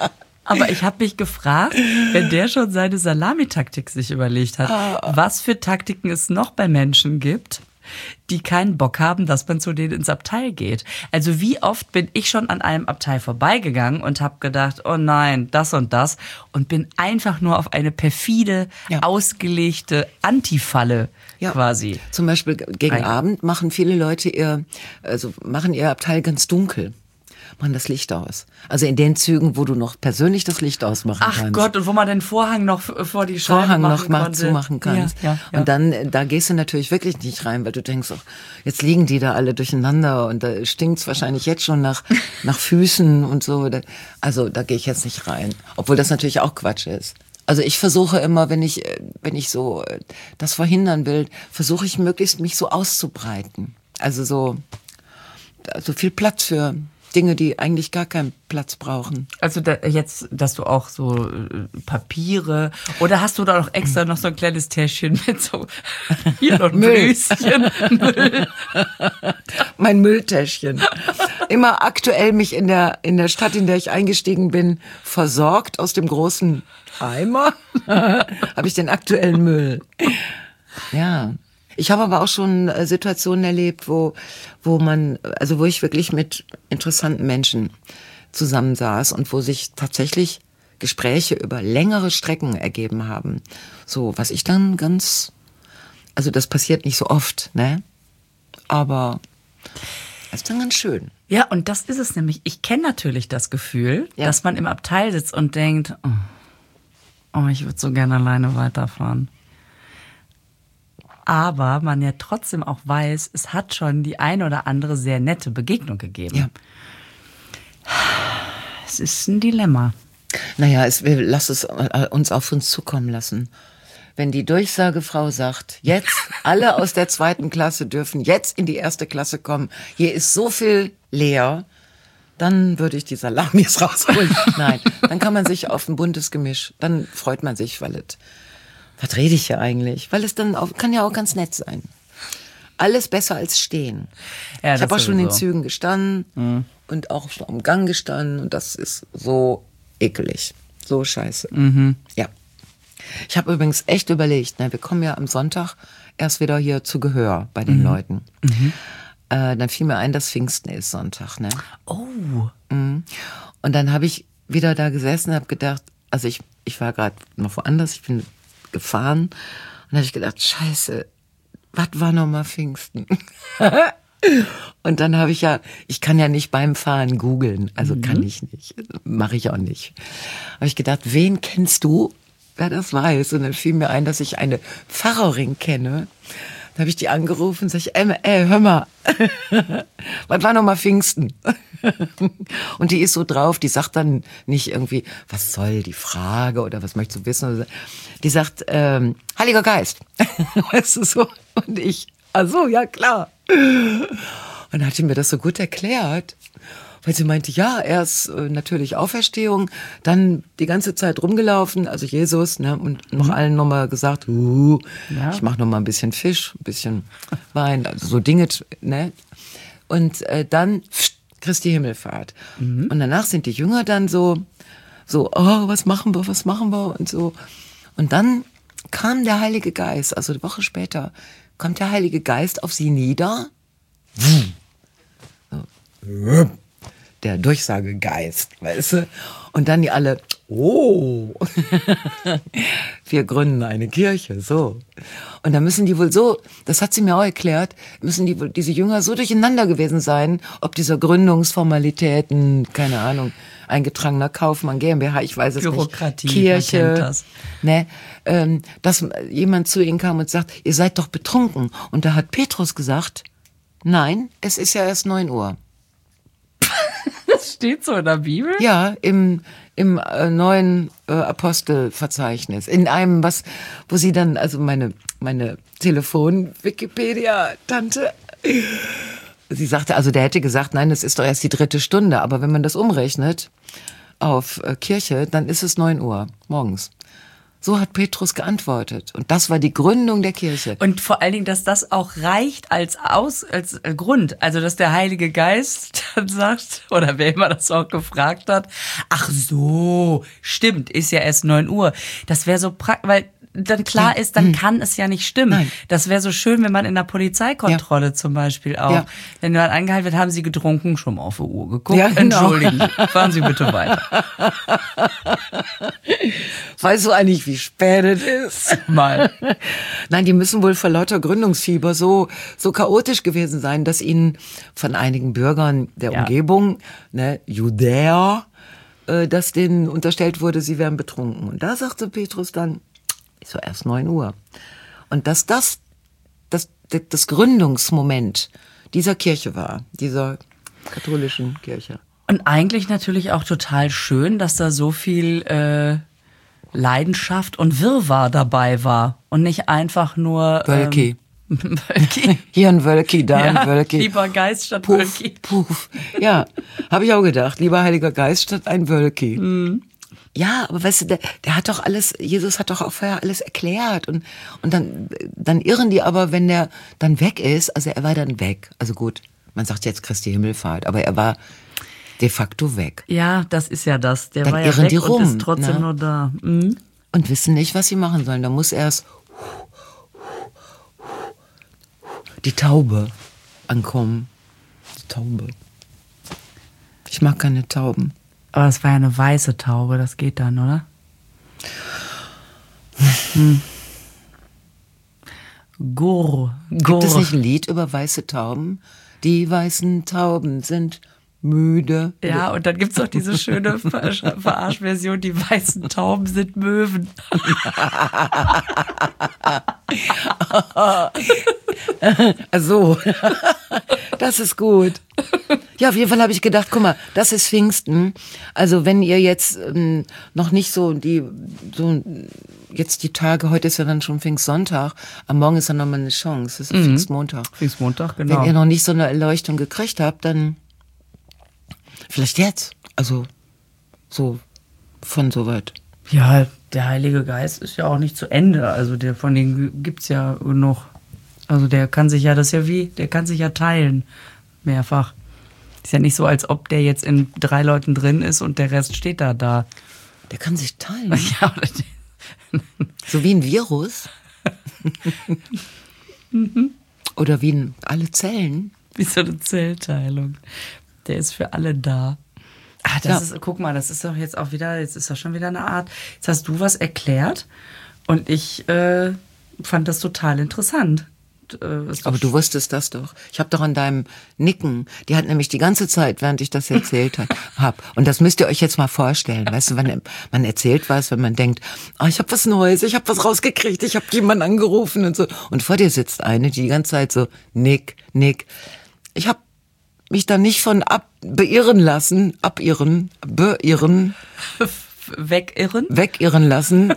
Aber ich habe mich gefragt, wenn der schon seine Salamitaktik sich überlegt hat, was für Taktiken es noch bei Menschen gibt, die keinen Bock haben, dass man zu denen ins Abteil geht. Also wie oft bin ich schon an einem Abteil vorbeigegangen und habe gedacht, oh nein, das und das und bin einfach nur auf eine perfide, ja. ausgelegte Antifalle ja. quasi. Zum Beispiel gegen Ein- Abend machen viele Leute ihr, also machen ihr Abteil ganz dunkel. Machen das Licht aus. Also in den Zügen, wo du noch persönlich das Licht ausmachen Ach kannst. Ach Gott, und wo man den Vorhang noch vor die Scheibe Vorhang machen noch konnte. zumachen kannst. Ja, ja, ja. Und dann, da gehst du natürlich wirklich nicht rein, weil du denkst, oh, jetzt liegen die da alle durcheinander und da stinkt's wahrscheinlich jetzt schon nach, nach Füßen und so. Also da gehe ich jetzt nicht rein. Obwohl das natürlich auch Quatsch ist. Also ich versuche immer, wenn ich, wenn ich so das verhindern will, versuche ich möglichst mich so auszubreiten. Also so, so viel Platz für Dinge, die eigentlich gar keinen Platz brauchen. Also da, jetzt, dass du auch so äh, Papiere, oder hast du da noch extra noch so ein kleines Täschchen mit so hier noch ein Blöschen Müll? Mein Mülltäschchen. Immer aktuell mich in der in der Stadt, in der ich eingestiegen bin, versorgt aus dem großen Eimer. Habe ich den aktuellen Müll. Ja. Ich habe aber auch schon Situationen erlebt, wo, wo man, also wo ich wirklich mit interessanten Menschen zusammensaß und wo sich tatsächlich Gespräche über längere Strecken ergeben haben. So, was ich dann ganz, also das passiert nicht so oft, ne? Aber das ist dann ganz schön. Ja, und das ist es nämlich. Ich kenne natürlich das Gefühl, ja. dass man im Abteil sitzt und denkt, oh, oh ich würde so gerne alleine weiterfahren. Aber man ja trotzdem auch weiß, es hat schon die eine oder andere sehr nette Begegnung gegeben. Ja. Es ist ein Dilemma. Naja, es, wir, lass es uns auf uns zukommen lassen. Wenn die Durchsagefrau sagt, jetzt alle aus der zweiten Klasse dürfen jetzt in die erste Klasse kommen, hier ist so viel leer, dann würde ich die Salamis rausholen. Nein, dann kann man sich auf ein buntes Gemisch, dann freut man sich, weil es... Was rede ich hier eigentlich? Weil es dann auch, kann ja auch ganz nett sein. Alles besser als stehen. Ja, ich habe auch schon in den Zügen gestanden mhm. und auch schon am Gang gestanden und das ist so ekelig. So scheiße. Mhm. Ja. Ich habe übrigens echt überlegt, ne, wir kommen ja am Sonntag erst wieder hier zu Gehör bei den mhm. Leuten. Mhm. Äh, dann fiel mir ein, dass Pfingsten ist Sonntag. Ne? Oh. Mhm. Und dann habe ich wieder da gesessen und habe gedacht, also ich, ich war gerade noch woanders, ich bin gefahren und da habe ich gedacht, scheiße, was war nochmal Pfingsten? Und dann habe ich ja, ich kann ja nicht beim Fahren googeln, also mhm. kann ich nicht, mache ich auch nicht. Habe ich gedacht, wen kennst du, wer das weiß? Und dann fiel mir ein, dass ich eine Pfarrerin kenne. Da habe ich die angerufen und sage ich, ey, ey, hör mal, was war nochmal Pfingsten? Und die ist so drauf, die sagt dann nicht irgendwie, was soll die Frage oder was möchtest du wissen? Die sagt, ähm, Heiliger Geist. Weißt du so? Und ich, ach so, ja klar. Und dann hat sie mir das so gut erklärt. Weil sie meinte, ja, erst äh, natürlich Auferstehung, dann die ganze Zeit rumgelaufen, also Jesus, ne, und noch mhm. allen nochmal gesagt, uh, ja. ich mach noch mal ein bisschen Fisch, ein bisschen Wein, also so Dinge, ne. Und äh, dann pft, Christi Himmelfahrt. Mhm. Und danach sind die Jünger dann so, so, oh, was machen wir, was machen wir und so. Und dann kam der Heilige Geist, also eine Woche später, kommt der Heilige Geist auf sie nieder. So. Der Durchsagegeist, weißt du? Und dann die alle, oh, wir gründen eine Kirche, so. Und da müssen die wohl so, das hat sie mir auch erklärt, müssen die wohl, diese Jünger so durcheinander gewesen sein, ob dieser Gründungsformalitäten, keine Ahnung, eingetragener Kaufmann, GmbH, ich weiß es Bürokratie, nicht, Kirche, man kennt das. Ne, ähm, dass jemand zu ihnen kam und sagt, ihr seid doch betrunken. Und da hat Petrus gesagt, nein, es ist ja erst neun Uhr. Das steht so in der Bibel? Ja, im, im äh, neuen äh, Apostelverzeichnis. In einem, was, wo sie dann, also meine, meine Telefon-Wikipedia-Tante, sie sagte, also der hätte gesagt, nein, es ist doch erst die dritte Stunde. Aber wenn man das umrechnet auf äh, Kirche, dann ist es neun Uhr morgens. So hat Petrus geantwortet. Und das war die Gründung der Kirche. Und vor allen Dingen, dass das auch reicht als Aus, als Grund. Also, dass der Heilige Geist dann sagt, oder wer immer das auch gefragt hat, ach so, stimmt, ist ja erst neun Uhr. Das wäre so praktisch, weil dann klar ist, dann kann es ja nicht stimmen. Nein. Das wäre so schön, wenn man in der Polizeikontrolle ja. zum Beispiel auch, ja. wenn man angehalten wird, haben Sie getrunken, schon mal auf die Uhr geguckt. Ja, genau. Entschuldigen Sie, fahren Sie bitte weiter. Weißt du eigentlich, wie spät es ist? Mal. Nein, die müssen wohl vor lauter Gründungsfieber so, so chaotisch gewesen sein, dass ihnen von einigen Bürgern der ja. Umgebung, ne, Judäer, äh, dass denen unterstellt wurde, sie wären betrunken. Und da sagte Petrus dann, so erst neun Uhr. Und dass das, das das Gründungsmoment dieser Kirche war, dieser katholischen Kirche. Und eigentlich natürlich auch total schön, dass da so viel äh, Leidenschaft und Wirrwarr dabei war. Und nicht einfach nur... Wölki. Ähm, Wölki. Hier ein Wölki, da ein ja, Wölki. Lieber Geist statt Puff, Wölki. Puff. Ja, habe ich auch gedacht. Lieber Heiliger Geist statt ein Wölki. Mhm. Ja, aber weißt du, der, der hat doch alles, Jesus hat doch auch vorher alles erklärt und, und dann, dann irren die aber, wenn der dann weg ist, also er war dann weg. Also gut, man sagt jetzt Christi Himmelfahrt, aber er war de facto weg. Ja, das ist ja das. Der dann war ja irren weg die rum, und ist trotzdem ne? nur da. Mhm. Und wissen nicht, was sie machen sollen. Da muss erst die Taube ankommen. Die Taube. Ich mag keine Tauben. Aber es war ja eine weiße Taube, das geht dann, oder? Hm. Gurr, Gurr. Gibt es nicht ein Lied über weiße Tauben? Die weißen Tauben sind müde. Ja, und dann gibt's auch diese schöne Ver- Verarschversion, die weißen Tauben sind Möwen. Also, das ist gut. Ja, auf jeden Fall habe ich gedacht, guck mal, das ist Pfingsten. Also wenn ihr jetzt ähm, noch nicht so die, so jetzt die Tage, heute ist ja dann schon Pfingstsonntag, am Morgen ist dann nochmal eine Chance, das ist mhm. Pfingstmontag. Pfingstmontag, genau. Wenn ihr noch nicht so eine Erleuchtung gekriegt habt, dann vielleicht jetzt. Also so von so weit. Ja, der Heilige Geist ist ja auch nicht zu Ende. Also der von denen gibt's ja genug. Also der kann sich ja, das ist ja wie, der kann sich ja teilen. Mehrfach. Ist ja nicht so, als ob der jetzt in drei Leuten drin ist und der Rest steht da da. Der kann sich teilen. Ja, so wie ein Virus. Oder wie ein, alle Zellen. Wie so eine Zellteilung. Der ist für alle da. Ah, das ja. ist, guck mal, das ist doch jetzt auch wieder, jetzt ist doch schon wieder eine Art. Jetzt hast du was erklärt und ich äh, fand das total interessant. Aber du wusstest das doch. Ich habe doch an deinem Nicken, die hat nämlich die ganze Zeit, während ich das erzählt habe, und das müsst ihr euch jetzt mal vorstellen, weißt du, wenn man erzählt was, wenn man denkt, oh, ich habe was Neues, ich habe was rausgekriegt, ich habe jemanden angerufen und so, und vor dir sitzt eine, die die ganze Zeit so nick, nick. Ich habe mich da nicht von ab beirren lassen, abirren, beirren, wegirren, wegirren lassen.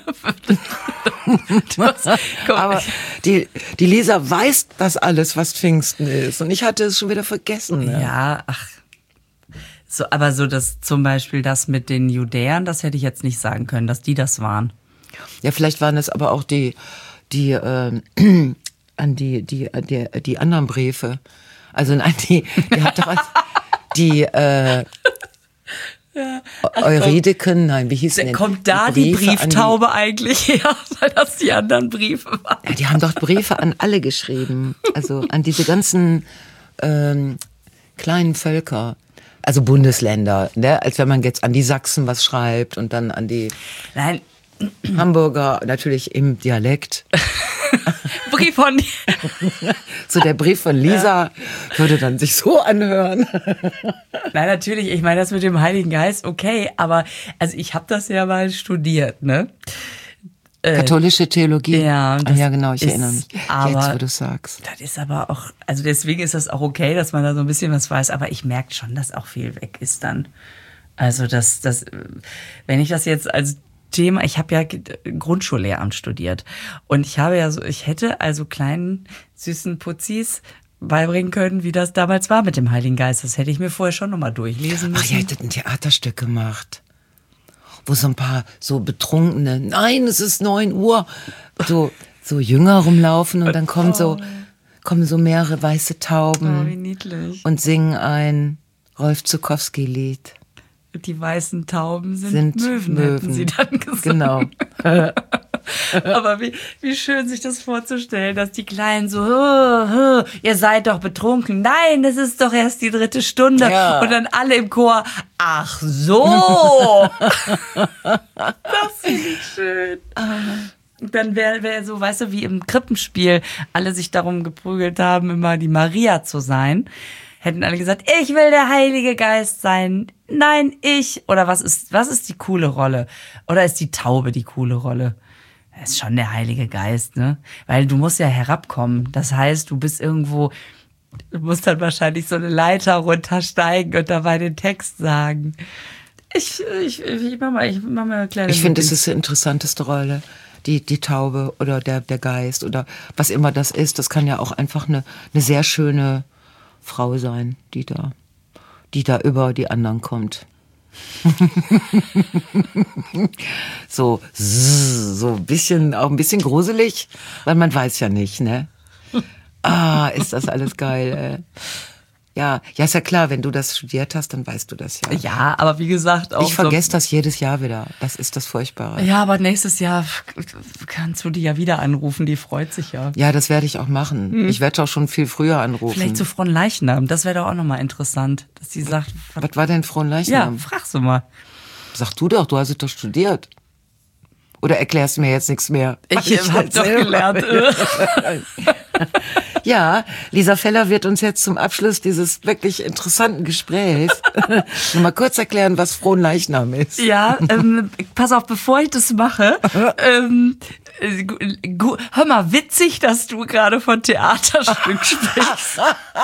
hast, Aber die, die Lisa weiß das alles, was Pfingsten ist. Und ich hatte es schon wieder vergessen. Ne? Ja, ach. So, aber so das zum Beispiel das mit den Judäern, das hätte ich jetzt nicht sagen können, dass die das waren. Ja, vielleicht waren es aber auch die, die, äh, an die, die, die, die anderen Briefe. Also nein, die, die hat doch als, die, äh, ja. Euridiken, nein, wie hieß denn? Kommt da die, die Brieftaube die, eigentlich her, weil das die anderen Briefe waren? Ja, die haben doch Briefe an alle geschrieben, also an diese ganzen ähm, kleinen Völker, also Bundesländer, ne? Als wenn man jetzt an die Sachsen was schreibt und dann an die nein. Hamburger, natürlich im Dialekt. Brief von so der Brief von Lisa ja. würde dann sich so anhören. Nein, natürlich, ich meine das mit dem Heiligen Geist, okay, aber also ich habe das ja mal studiert, ne? Äh, Katholische Theologie. Ja, ah, ja genau, ich ist, erinnere mich. Aber, jetzt, wo du sagst. Das ist aber auch, also deswegen ist das auch okay, dass man da so ein bisschen was weiß, aber ich merke schon, dass auch viel weg ist dann. Also das, das, wenn ich das jetzt als Thema, ich habe ja Grundschullehramt studiert und ich habe ja so, ich hätte also kleinen süßen Putzis beibringen können, wie das damals war mit dem Heiligen Geist. Das hätte ich mir vorher schon nochmal durchlesen müssen. Ach, ihr hättet ein Theaterstück gemacht. wo so ein paar so betrunkene, nein, es ist neun Uhr, so, so Jünger rumlaufen und dann kommen so, kommen so mehrere weiße Tauben Oh, wie niedlich. und singen ein Rolf Zuckowski-Lied. Die weißen Tauben sind, Sind Möwen, Möwen. hätten sie dann gesagt. Genau. Aber wie, wie schön sich das vorzustellen, dass die Kleinen so, "Hö, hö, ihr seid doch betrunken. Nein, das ist doch erst die dritte Stunde. Ja. Und dann alle im Chor, ach so. Das finde ich schön. Und dann wäre wär so, weißt du, wie im Krippenspiel alle sich darum geprügelt haben, immer die Maria zu sein. Hätten alle gesagt, ich will der Heilige Geist sein. Nein, ich. Oder was ist, was ist die coole Rolle? Oder ist die Taube die coole Rolle? Das ist schon der Heilige Geist, ne? Weil du musst ja herabkommen. Das heißt, du bist irgendwo, du musst dann wahrscheinlich so eine Leiter runtersteigen und dabei den Text sagen. Ich, ich, ich mach mal, ich mach mal eine kleine. Ich finde, es ist die interessanteste Rolle. Die, die Taube oder der, der Geist oder was immer das ist. Das kann ja auch einfach eine, eine sehr schöne Frau sein, die da, die da über die anderen kommt. so, so ein bisschen, auch ein bisschen gruselig, weil man weiß ja nicht, ne? Ah, ist das alles geil, ey. Ja, ja, ist ja klar, wenn du das studiert hast, dann weißt du das ja. Ja, aber wie gesagt auch. Ich vergesse das jedes Jahr wieder. Das ist das Furchtbare. Ja, aber nächstes Jahr kannst du die ja wieder anrufen, die freut sich ja. Ja, das werde ich auch machen. Hm. Ich werde auch schon viel früher anrufen. Vielleicht zu Fronleichnam, das wäre doch auch nochmal interessant, dass sie sagt. Was war denn Fronleichnam? Ja, frag sie mal. Sag du doch, du hast es doch studiert. Oder erklärst du mir jetzt nichts mehr? Ich, ich habe doch gelernt. Ja, Lisa Feller wird uns jetzt zum Abschluss dieses wirklich interessanten Gesprächs noch mal kurz erklären, was Fronleichnam ist. Ja, ähm, pass auf, bevor ich das mache, ähm, gu- hör mal, witzig, dass du gerade von Theaterstück sprichst.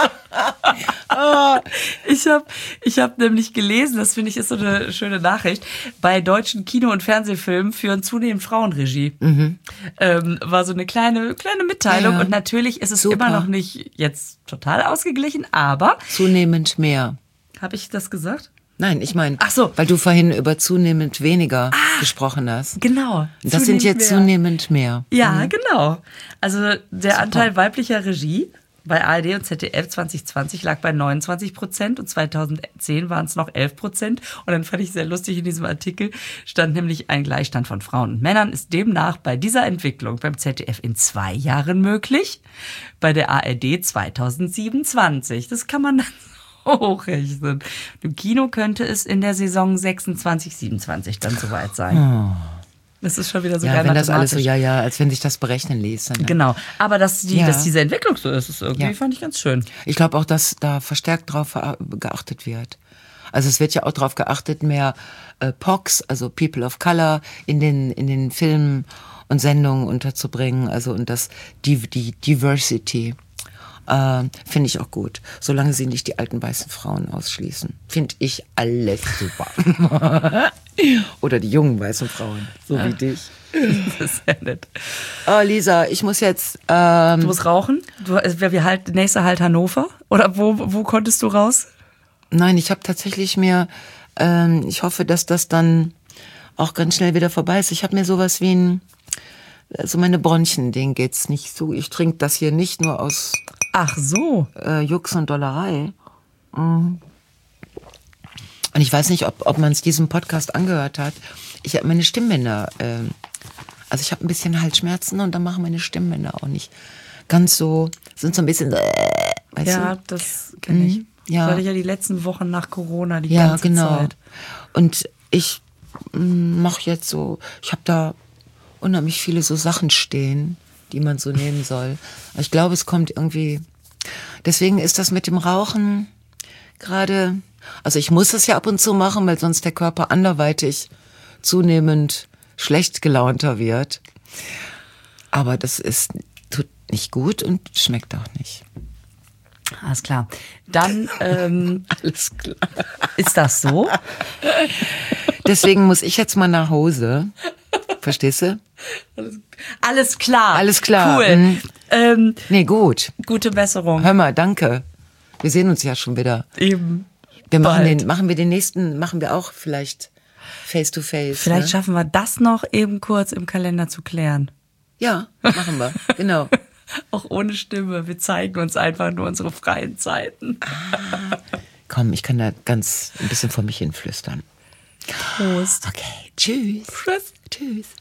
Ich habe ich hab nämlich gelesen, das finde ich ist so eine schöne Nachricht, bei deutschen Kino- und Fernsehfilmen führen zunehmend Frauenregie. Mhm. Ähm, war so eine kleine, kleine Mitteilung Ja, ja. und natürlich ist es Super. immer noch nicht jetzt total ausgeglichen, aber, Zunehmend mehr. habe ich das gesagt? Nein, ich meine, Ach so. weil du vorhin über zunehmend weniger gesprochen hast. Genau. Das sind jetzt mehr. zunehmend mehr. Ja, genau. Also der Anteil weiblicher Regie bei A R D und Z D F zwanzig zwanzig lag bei neunundzwanzig Prozent und zweitausendzehn waren es noch elf Prozent. Und dann fand ich sehr lustig, in diesem Artikel stand nämlich ein Gleichstand von Frauen und Männern ist demnach bei dieser Entwicklung beim Z D F in zwei Jahren möglich, bei der A R D zweitausendsiebenundzwanzig. Das kann man dann hochrechnen. Im Kino könnte es in der Saison sechsundzwanzig, siebenundzwanzig dann soweit sein. Oh. Das ist schon wieder so Ja, geil wenn das alles so, mathematisch. ja, ja, als wenn sich das berechnen ließ. Dann, ne? Genau. Aber dass, die, Ja. dass diese Entwicklung so ist, ist irgendwie, Ja. fand ich ganz schön. Ich glaube auch, dass da verstärkt drauf geachtet wird. Also es wird ja auch darauf geachtet, mehr äh, P O Cs, also People of Color, in den, in den Filmen und Sendungen unterzubringen. Also und das, die, die Diversity äh, finde ich auch gut. Solange sie nicht die alten weißen Frauen ausschließen. Finde ich alles super. Oder die jungen weißen Frauen, so Ja. wie dich. Das ist sehr nett. Oh, Lisa, ich muss jetzt... Ähm, Du musst rauchen? Du, wir, wir halt, nächster Halt Hannover? Oder wo, wo konntest du raus? Nein, ich habe tatsächlich mir, ähm, ich hoffe, dass das dann auch ganz schnell wieder vorbei ist. Ich habe mir sowas wie ein, so meine Bronchien, denen geht's nicht so. Ich trinke das hier nicht nur aus Ach so. äh, Jux und Dollerei. Mhm. Und ich weiß nicht, ob, ob man es diesem Podcast angehört hat. Ich habe meine Stimmbänder, ähm, also ich habe ein bisschen Halsschmerzen und dann machen meine Stimmbänder auch nicht ganz so, sind so ein bisschen, äh, weißt Ja, du? das kenne ich. Mhm, ja. Das hatte ich ja die letzten Wochen nach Corona die Ja, ganze genau. Zeit. Und ich mache jetzt so, ich habe da unheimlich viele so Sachen stehen, die man so nehmen soll. Ich glaube, es kommt irgendwie, deswegen ist das mit dem Rauchen gerade, also ich muss es ja ab und zu machen, weil sonst der Körper anderweitig zunehmend schlecht gelaunter wird. Aber das ist, tut nicht gut und schmeckt auch nicht. Alles klar. Dann ähm, Alles klar. ist das so. Deswegen muss ich jetzt mal nach Hause. Verstehst du? Alles klar. Alles klar. Cool. Mhm. Ähm, Nee, gut. gute Besserung. Hör mal, danke. Wir sehen uns ja schon wieder. Eben. Wir machen Bald. den, machen wir den nächsten, machen wir auch vielleicht face to face. Vielleicht ne? schaffen wir das noch eben kurz im Kalender zu klären. Ja, machen wir, genau. Auch ohne Stimme. Wir zeigen uns einfach nur unsere freien Zeiten. Ah, komm, ich kann da ganz ein bisschen vor mich hin flüstern. Prost. Okay, tschüss. Tschüss. Tschüss.